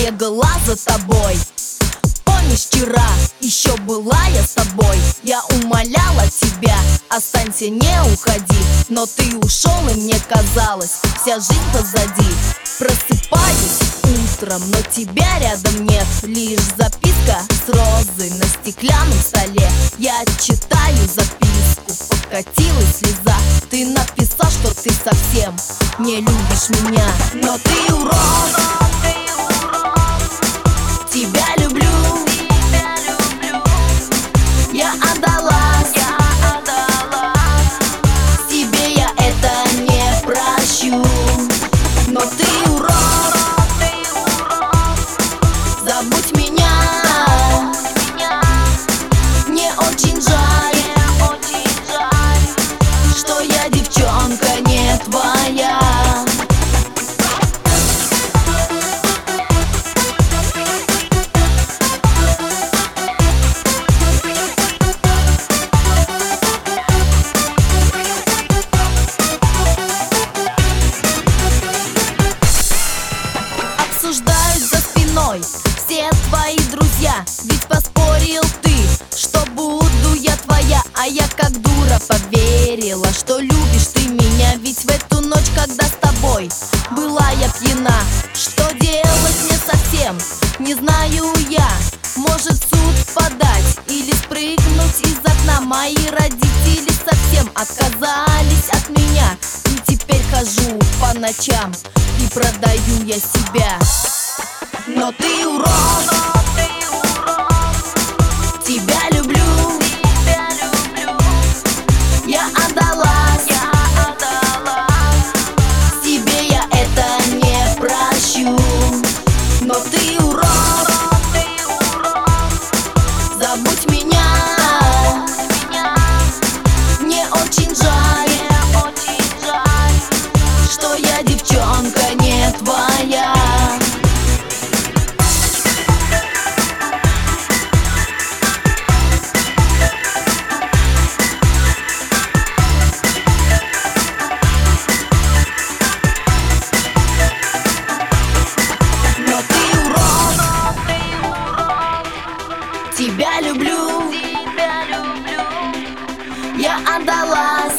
бегала за тобой. Помнишь, вчера еще была я с тобой. Я умоляла тебя, останься, не уходи. Но ты ушел, и мне казалось, вся жизнь позади. Просыпаюсь утром, но тебя рядом нет. Лишь записка с розой на стеклянном столе. Я читаю записку, покатилась слеза. Ты написал, что ты совсем не любишь меня. Но ты урод, тебя люблю. Я отдалась, тебе я это не прощу. Но ты урод, забудь меня. Мне очень жаль, что я девчонка не твоя. Обсуждают за спиной все твои друзья. Ведь поспорил ты, что буду я твоя. А я как дура поверила, что любишь ты меня. Ведь в эту ночь, когда с тобой была я пьяна. Что делать мне совсем не знаю я. Может, в суд подать или спрыгнуть из окна. Мои родители совсем отказались от меня. И теперь хожу по ночам и продаю я себя. Но ты урод, тебя люблю. Я отдалась, тебе я это не прощу. Но ты урод, забудь меня. Мне очень жаль, что я девчонка не твоя. Тебя люблю, я отдалась,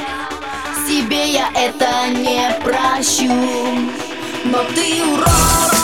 тебе я это не прощу. Но ты урод.